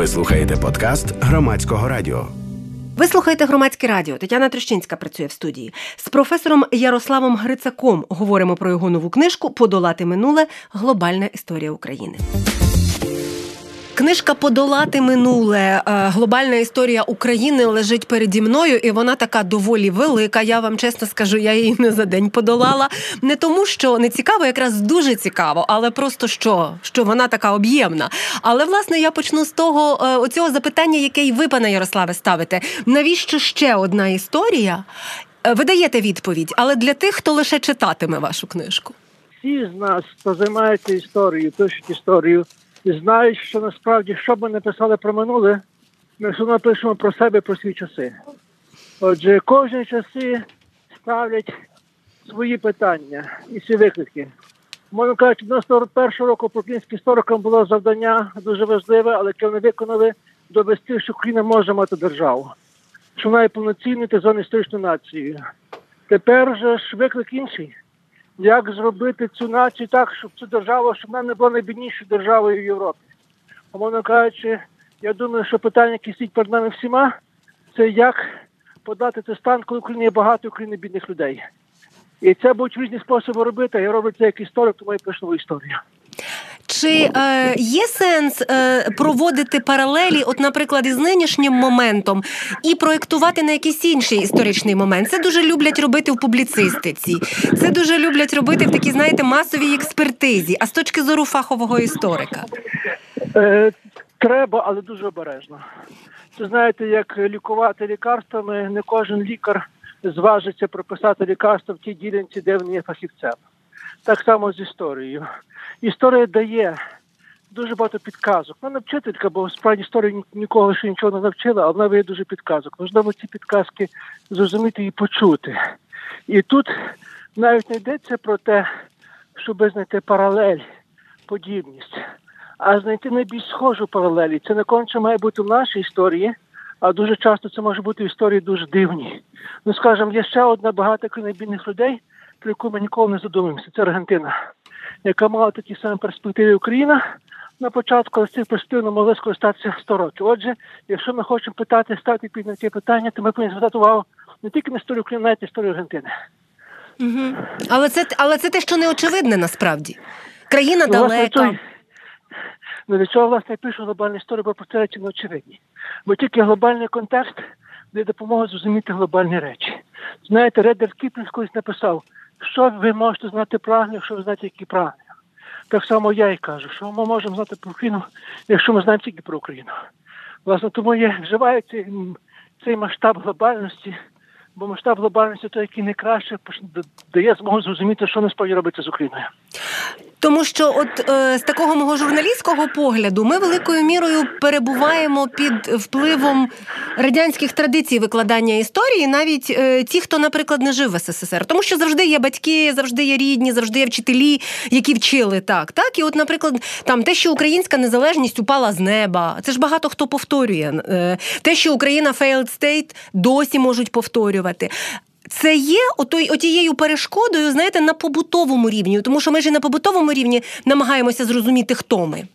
Ви слухаєте подкаст Громадського радіо. Ви слухаєте Громадське радіо. Тетяна Трещинська працює в студії. З професором Ярославом Грицаком говоримо про його нову книжку «Подолати минуле. Глобальна історія України». Книжка «Подолати минуле. Глобальна історія України» лежить переді мною, і вона така доволі велика. Я вам чесно скажу, я її не за день подолала. Не тому, що не цікаво, якраз дуже цікаво, але просто що вона така об'ємна. Але, власне, я почну з оцього запитання, яке й ви, пане Ярославе, ставите. Навіщо ще одна історія? Ви даєте відповідь, але для тих, хто лише читатиме вашу книжку. Всі з нас, хто займається історією, пишуть історію, і знають, що насправді, що б ми не писали про минуле, ми все одно пишемо про себе, про свої часи. Отже, кожні часи ставлять свої питання і всі виклики. Можна кажучи, 91-го року українським історикам було завдання дуже важливе, але яке вони виконали, довести, що Україна може мати державу, що вона є повноцінною та зоною нацією. Тепер же ж виклик інший. Як зробити цю націю так, щоб цю державу, щоб вона не була найбіднішою державою в Європі. Умовно кажучи, я думаю, що питання, які стоїть перед нами всіма, це як подати цей стан, коли в Україні є багато України бідних людей. І це будуть різні способи робити, а я роблю це як історик, тому я пишу нову історію. Чи є сенс проводити паралелі, от, наприклад, із нинішнім моментом і проєктувати на якийсь інший історичний момент? Це дуже люблять робити в публіцистиці, це дуже люблять робити в такій, знаєте, масовій експертизі, а з точки зору фахового історика? Треба, але дуже обережно. Це, знаєте, як лікувати лікарствами, не кожен лікар зважиться прописати лікарство в тій ділянці, де він є фахівцем. Так само з історією. Історія дає дуже багато підказок. Вона вчителька, бо справді історія нікого ще нічого не навчила, але вона дає дуже підказок. Можливо, ці підказки зрозуміти і почути. І тут навіть не йдеться про те, щоб знайти паралель, подібність, а знайти найбільш схожу паралель. Це не конче має бути в нашій історії, а дуже часто це може бути історії дуже дивні. Ну, скажімо, є ще одна багата країна бідних людей, про яку ми ніколи не задумуємося. Це Аргентина, яка мала такі самі перспективи Україна на початку, але з цих перспектив не могли скористатися 100 років. Отже, якщо ми хочемо ставити під на ті питання, то ми повинні звертати увагу не тільки на історію України, навіть на історію Аргентини. Угу. Але це те, що не очевидне насправді. Країна далека. Для чого, власне, я пишу глобальну історію, бо про це речі не очевидні. Бо тільки глобальний контекст дає допомогу зрозуміти глобальні речі. Знаєте, Редер Кіплінг колись написав, що ви можете знати правильно, якщо ви знаєте, які правильно. Так само я і кажу, що ми можемо знати про Україну, якщо ми знаємо тільки про Україну. Власне, тому я вживаю цей масштаб глобальності, бо масштаб глобальності той, який найкраще дає змогу зрозуміти, що насправді робиться з Україною. Тому що з такого мого журналістського погляду ми великою мірою перебуваємо під впливом радянських традицій викладання історії, навіть ті, хто, наприклад, не жив в СССР. Тому що завжди є батьки, завжди є рідні, завжди є вчителі, які вчили так. І от, наприклад, там те, що українська незалежність упала з неба, це ж багато хто повторює. Те, що Україна failed state, досі можуть повторювати. Це є отією перешкодою, знаєте, на побутовому рівні, тому що ми ж і на побутовому рівні намагаємося зрозуміти, хто ми.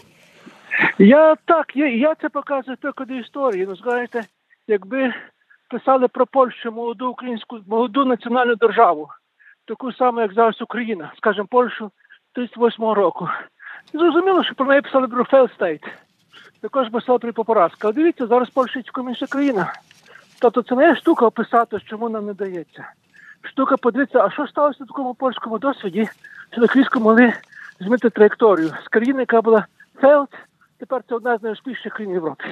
Я це показую тільки історії. Ну, знаєте, якби писали про Польщу, молоду національну державу, таку саму, як зараз Україна, скажімо, Польщу 38-го року. Зрозуміло, що про неї писали про failed state. Також писали про поразку. Але дивіться, зараз Польща – інша країна. Тобто це не є штука описати, чому нам не дається. Штука подивитися, а що сталося в такому польському досвіді, що так різко могли змінити траєкторію. З країни, яка була failed, тепер це одна з найуспішніших країн Європи.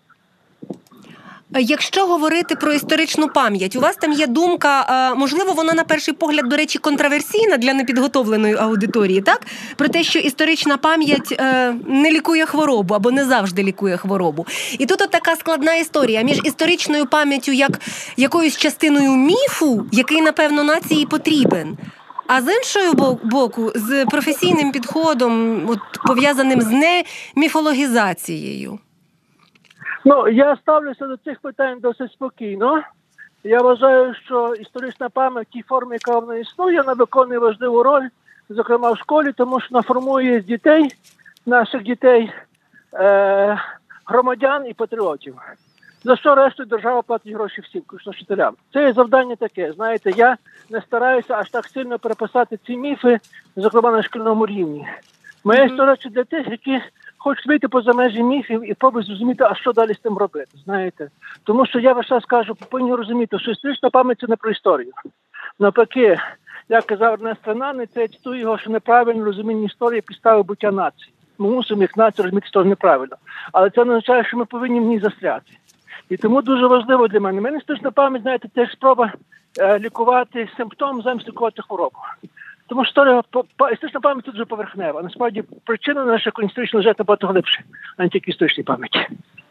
Якщо говорити про історичну пам'ять, у вас там є думка, можливо, вона на перший погляд, до речі, контроверсійна для непідготовленої аудиторії, так? Про те, що історична пам'ять не лікує хворобу або не завжди лікує хворобу. І тут от така складна історія між історичною пам'яттю як якоюсь частиною міфу, який, напевно, нації потрібен, а з іншого боку, з професійним підходом, пов'язаним з неміфологізацією. Ну, я ставлюся до цих питань досить спокійно. Я вважаю, що історична пам'ять в тій формі, яка вона існує, вона виконує важливу роль, зокрема в школі, тому що вона формує з дітей, наших дітей, громадян і патріотів. За що решту держава платить гроші всім, включно вчителям. Це є завдання таке. Знаєте, я не стараюся аж так сильно переписати ці міфи, зокрема на шкільному рівні. Моя історія для тих, які хочуть вийти поза межі міфів і пробують зрозуміти, а що далі з тим робити, знаєте. Тому що я весь час кажу, повинні розуміти, що історична пам'ять – це не про історію. Навпаки, як казав Ернест Ренан, це я цитую його, що неправильне розуміння історії підстави буття нації. Ми мусимо як націю розуміти історію неправильно. Але це не означає, що ми повинні в ній застряти. І тому дуже важливо для мене. У мене історична пам'ять, знаєте, це спроба лікувати симптом замість лікувати хворобу. Тому що історична пам'ять тут вже поверхнева. Насправді причина нашої історичного життя набагато глибше, а не тільки історичної пам'яті.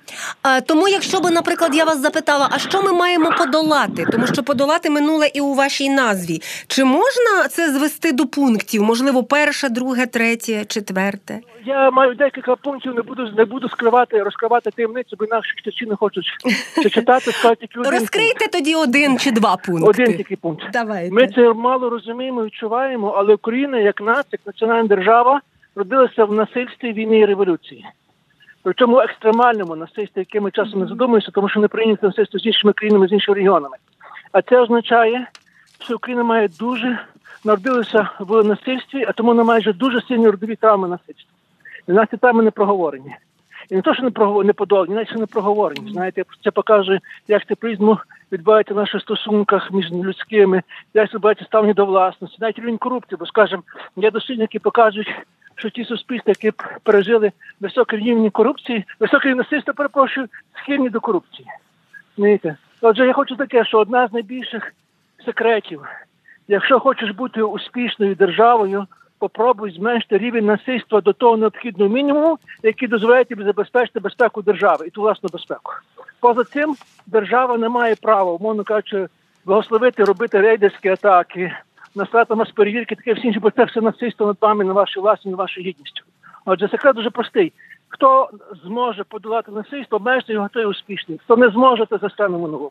Тому якщо би, наприклад, я вас запитала, а що ми маємо подолати? Тому що подолати минуле і у вашій назві. Чи можна це звести до пунктів? Можливо, перше, друге, третє, четверте? Я маю декілька пунктів, не буду розкривати таємницю, бо інакше читачі не хочуть читати, скажуть тільки один. Розкрийте пункт. Тоді один чи два пункти. Один тільки пункт. Давайте. Ми це мало розуміємо і відчуваємо, але Україна, як нація, як національна держава, родилася в насильстві війни і революції. Причому екстремальному насильстві, яке ми часом не задумуємося, тому що не прийнято насильство з іншими країнами, з іншими регіонами. А це означає, що Україна народилася в насильстві, а тому вона має дуже сильні родові травми насильства. І в нас ці травми не проговорені. І не то, що не подолані, навіть що не проговорені. Знаєте, це показує, як це призму відбувається в наших стосунках між людськими, як це відбувається ставлення до власності, навіть рівень корупції, бо, скажімо, є дослідження, які покажуть, що ті суспільства, які пережили високий рівень корупції, високий насильство, схильні до корупції. Знаєте? Отже, я хочу таке, що одна з найбільших секретів, якщо хочеш бути успішною державою, попробуй зменшити рівень насильства до того необхідного мінімуму, який дозволяє тобі забезпечити безпеку держави і ту власну безпеку. Поза цим держава не має права, умовно кажучи, благословити робити рейдерські атаки, насилати нас перевірки, таке всі інші, бо це все насильство над вами, на вашій власні, на вашій гідністю. Отже, секрет дуже простий. Хто зможе подолати насильство, обмежити його, той успішний. Хто не зможе, то застане минулому.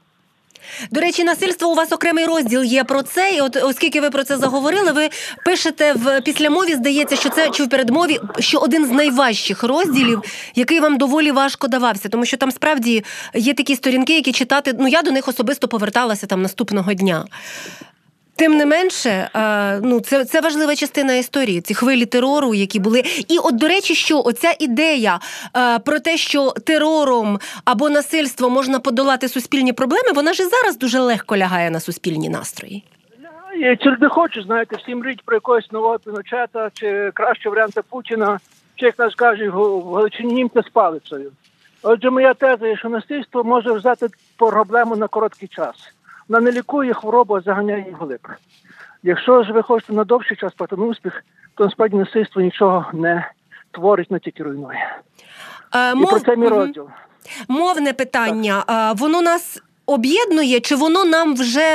До речі, насильство, у вас окремий розділ є про це, і от оскільки ви про це заговорили, ви пишете в післямові, здається, що це, чи в передмові, що один з найважчих розділів, який вам доволі важко давався, тому що там справді є такі сторінки, які читати, я до них особисто поверталася там наступного дня. Тим не менше, це важлива частина історії, ці хвилі терору, які були. І от, до речі, що оця ідея про те, що терором або насильством можна подолати суспільні проблеми, вона ж і зараз дуже легко лягає на суспільні настрої. Лягає, чи не хочу, знаєте, всі мріють про якогось нового Піночета, чи краще варіанта Путіна, чи, як нас кажуть, в Галичині німця з палицею. Отже, моя теза є, що насильство може взяти проблему на короткий час. Вона не лікує хворобу, а заганяє її вглиб. Якщо ж ви хочете на довший час мати успіх, то насправді насильство нічого не творить, не тільки руйнує. І про це мій розділ. Мовне питання. Воно нас об'єднує, чи воно нам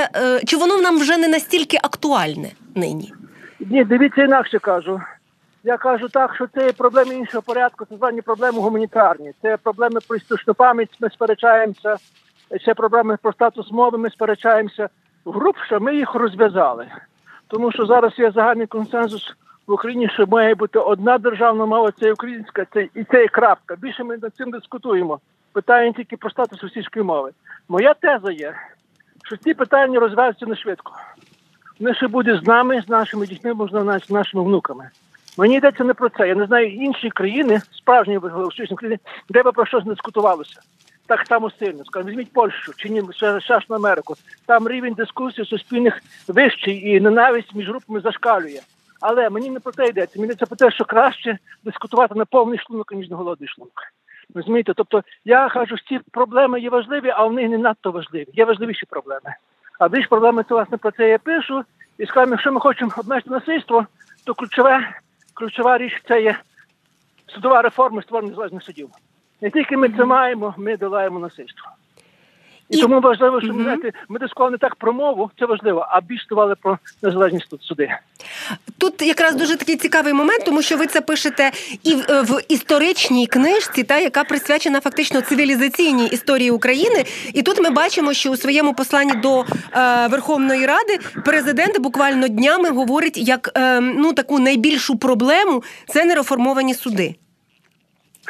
вже не настільки актуальне нині? Ні, дивіться, інакше кажу. Я кажу так, що це є проблеми іншого порядку, це звані проблеми гуманітарні. Це проблеми про історичну пам'ять, ми сперечаємося. Це проблеми про статус мови, ми сперечаємося. Грубше ми їх розв'язали. Тому що зараз є загальний консенсус в Україні, що має бути одна державна мова, це українська, і це є крапка. Більше ми над цим дискутуємо. Питання тільки про статус російської мови. Моя теза є, що ці питання розв'язуються не швидко. Вони ще будуть з нами, з нашими дітьми, можливо, навіть з нашими внуками. Мені йдеться не про це. Я не знаю інші країни, справжні успішні країни, де би про щось не дискутувалося. Так само сильно. Скажімо, візьміть Польщу чи Северну Америку. Там рівень дискусії суспільних вищий і ненависть між групами зашкалює. Але мені не про це йдеться. Мені це про те, що краще дискутувати на повний шлунок, ніж на голодний шлунок. Розумієте? Тобто я кажу, що ці проблеми є важливі, а вони не надто важливі. Є важливіші проблеми. А більш проблеми, це власне про це я пишу. І скажімо, якщо ми хочемо обмежити насильство, то ключова річ – це є судова реформа, створення незалежних судів. Не тільки ми це маємо, ми долаємо насильство. І тому важливо, що ми дискували не так про мову, це важливо, а більш дискували про незалежність суди. Тут якраз дуже такий цікавий момент, тому що ви це пишете і в історичній книжці, яка присвячена фактично цивілізаційній історії України. І тут ми бачимо, що у своєму посланні до Верховної Ради президент буквально днями говорить, як таку найбільшу проблему – це нереформовані суди.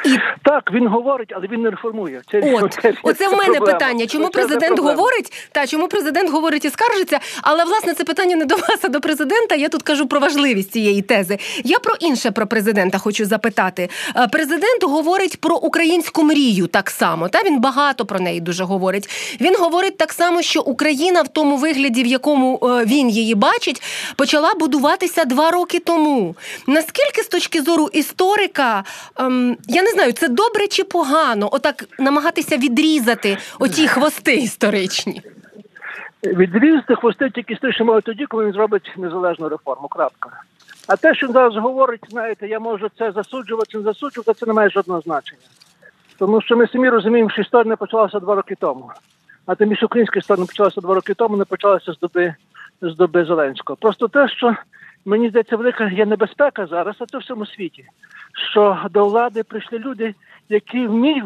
Так, він говорить, але він не реформує. Оце в мене питання. Чому президент говорить і скаржиться? Але, власне, це питання не до вас, а до президента. Я тут кажу про важливість цієї тези. Я про інше про президента хочу запитати. Президент говорить про українську мрію так само. Він багато про неї дуже говорить. Він говорить так само, що Україна в тому вигляді, в якому він її бачить, почала будуватися 2 роки тому. Наскільки з точки зору історика, я не знаю, це добре чи погано, отак намагатися відрізати оті хвости історичні? Відрізати хвости тільки стишимо тоді, коли він зробить незалежну реформу. Крапка. А те, що він зараз говорить, знаєте, я можу це засуджувати чи не засуджувати, це не має жодного значення. Тому що ми самі розуміємо, що історія не почалася 2 роки тому. А тим більше українська історія не почалася 2 роки тому, не почалася з доби Зеленського. Просто те, що, мені здається, велика є небезпека зараз, а це в всьому світі, що до влади прийшли люди, які вміють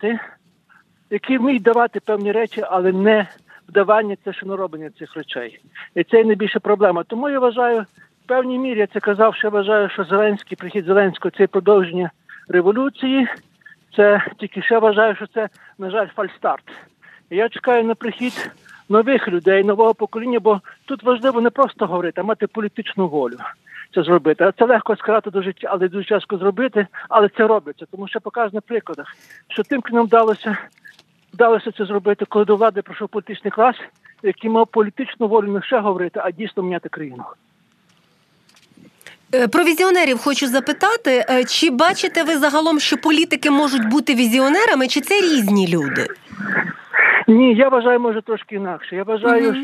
давати певні речі, але не вдавання, це ще не роблення цих речей. І це найбільша проблема. Тому я вважаю, в певній мірі, я це казав, що я вважаю, що прихід Зеленського – це продовження революції. Це тільки ще вважаю, що це, на жаль, фальстарт. І я чекаю на прихід нових людей, нового покоління, бо тут важливо не просто говорити, а мати політичну волю це зробити. А це легко сказати до життя, але дуже тяжко зробити, але це робиться. Тому що покажу на прикладах, що тим, кому вдалося це зробити, коли до влади прийшов політичний клас, який мав політичну волю не ще говорити, а дійсно міняти країну. Про візіонерів хочу запитати, чи бачите ви загалом, що політики можуть бути візіонерами, чи це різні люди? Ні, я вважаю, може, трошки інакше. Я вважаю,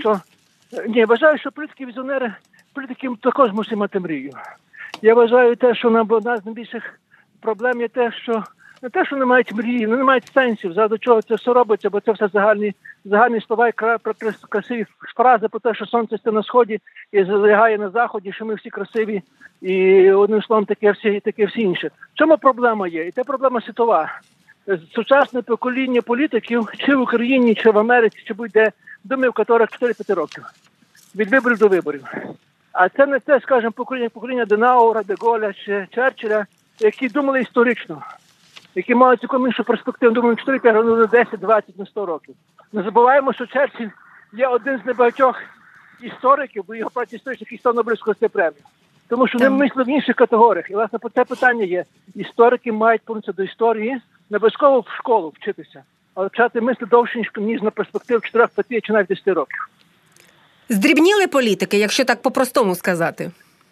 що політики також мусять мати мрію. Я вважаю те, що одна з найбільших проблем є те, що не те, що не мають мрії, не мають сенсів, до чого це все робиться, бо це все загальні слова і красиві фрази про те, що сонце стає на сході і залягає на заході, що ми всі красиві, і одним словом таке всі інше. В чому проблема є? І це проблема світова. Сучасне покоління політиків, чи в Україні, чи в Америці, чи будь-де, думаю, в яких 4-5 років. Від виборів до виборів. А це не те, скажімо, покоління Денаура, Де Голля чи Черчилля, які думали історично, які мали цілком іншу перспективу, думаю, 4-5, 10, 20, на 100 років. Не забуваємо, що Черчилль є один з небагатьох істориків, бо його праці історичних і став Нобелівською премію. Тому що вони мислили в інших категоріях. І, власне, це питання є. Історики мають повернутися до історії, не обов'язково в школу вчитися, але почати мислити довше, ніж на перспективу 4, 5 чи навіть 10 років. Здрібніли політики, якщо так по-простому сказати?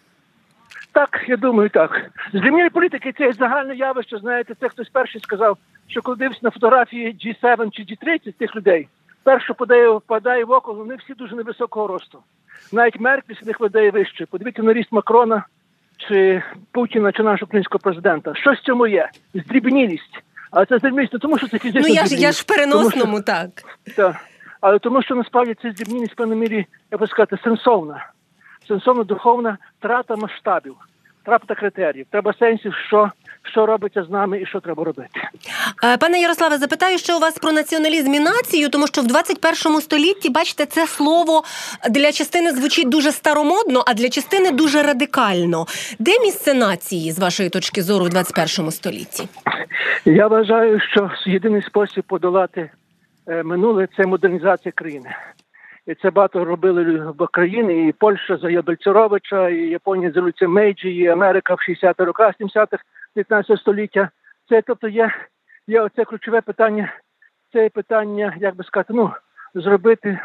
Так, я думаю, так. Здрібніли політики – це загальне явище, знаєте, це хтось перший сказав, що коли дивишся на фотографії G7 чи G30 тих людей, перше впадає в око, вони всі дуже невисокого росту. Навіть Меркель з них видає вище. Подивіться на ріст Макрона, чи Путіна, чи нашого українського президента. Щось в цьому є. Здрібнілість. Але це здрібнілість не тому, що це фізично здрібнілість. Я ж в переносному, так. Так. Але тому, що насправді це здрібнілість в певній мірі, я би сказати, сенсовна. Сенсовна, духовна втрата масштабів, втрата критеріїв. Треба сенсів, що робиться з нами і що треба робити. Пане Ярославе, запитаю, що у вас про націоналізм і націю, тому що в 21 столітті, бачите, це слово для частини звучить дуже старомодно, а для частини дуже радикально. Де місце нації, з вашої точки зору, в 21 столітті? Я вважаю, що єдиний спосіб подолати минуле – це модернізація країни. І це багато робили в країни, і Польща за Бельцеровича, і Японія за революцію Мейджі, і Америка в 60-х роках, 70-х, 19 століття. Це, тобто, є оце ключове питання, це питання, як би сказати, зробити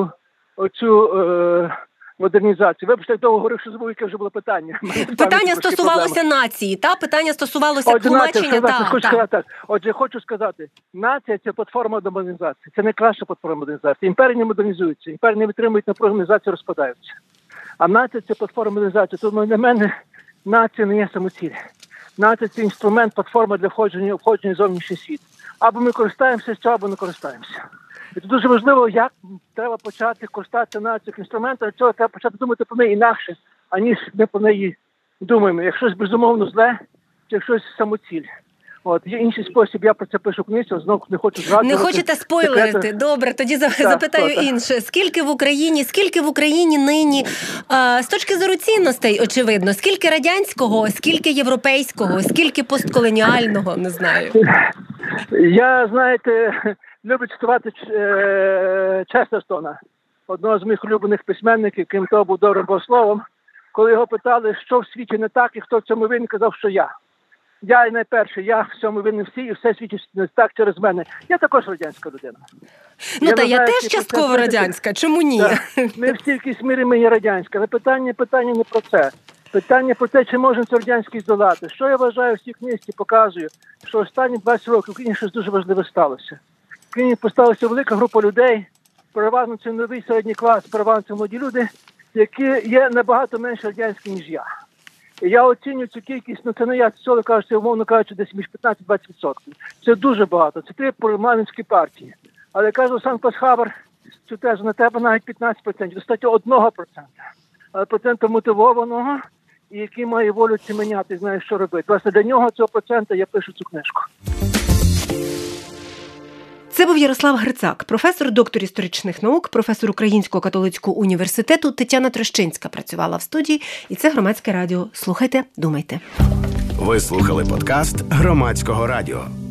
оцю модернізацію. Вибачте, я довго говорив, що забув, яке вже було питання. Питання стосувалося нації, питання стосувалося тлумачення, так. Отже, хочу сказати, нація – це платформа модернізації. Це найкраща платформа модернізації. Імперії не модернізуються, імперії не витримують напругу, модернізацію, розпадаються. А нація – це платформа модернізації. Тому для мене нація не є самоціль. Нація – це інструмент, платформа для входження в зовнішній світ. Або ми користаємося з цього, або не користаємося. І це дуже важливо, як треба почати користатися нацією інструментом, цього треба почати думати про неї інакше, аніж ми про неї думаємо. Як щось безумовно зле, чи як щось самоціль. От, є інший спосіб, я про це пишу в книжці, знову не хочу згадувати. Не хочете спойлерити? Добре, тоді запитаю інше. Скільки в Україні нині, з точки зору цінностей, очевидно, скільки радянського, скільки європейського, скільки постколоніального, не знаю. Я, знаєте, люблю цитувати Честерстона, одного з моїх улюблених письменників, крім того, був добрим богословом. Коли його питали, що в світі не так і хто в цьому винен, казав, що я. Я найперше, я в цьому винен всі, і все світі не так через мене. Я також радянська людина. Я теж частково радянська, чому ні? Так. Ми всі в якійсь мірі ми є радянська. Але питання не про це. Питання про те, чи можна це радянський здолати. Що я вважаю в цій книжці, показую, що останні 20 років в Україні щось дуже важливе сталося. В Україні поставилася велика група людей, переважно це новий середній клас, переважно це молоді люди, які є набагато менш радянські, ніж я. І я оцінюю цю кількість, це не я, це кажуть, умовно кажучи, десь між 15-20%. Це дуже багато, це 3 парламентські партії. Але, каже Олександр Пасхабер, цю тезу на тебе навіть 15%, достатньо 1%. Але процента мотивованого, і який має волю ці міняти, знає, що робити. Власне, для нього цього процента я пишу цю книжку. Це був Ярослав Грицак, професор, доктор історичних наук, професор Українського католицького університету. Тетяна Трощинська працювала в студії. І це Громадське радіо. Слухайте, думайте. Ви слухали подкаст Громадського радіо.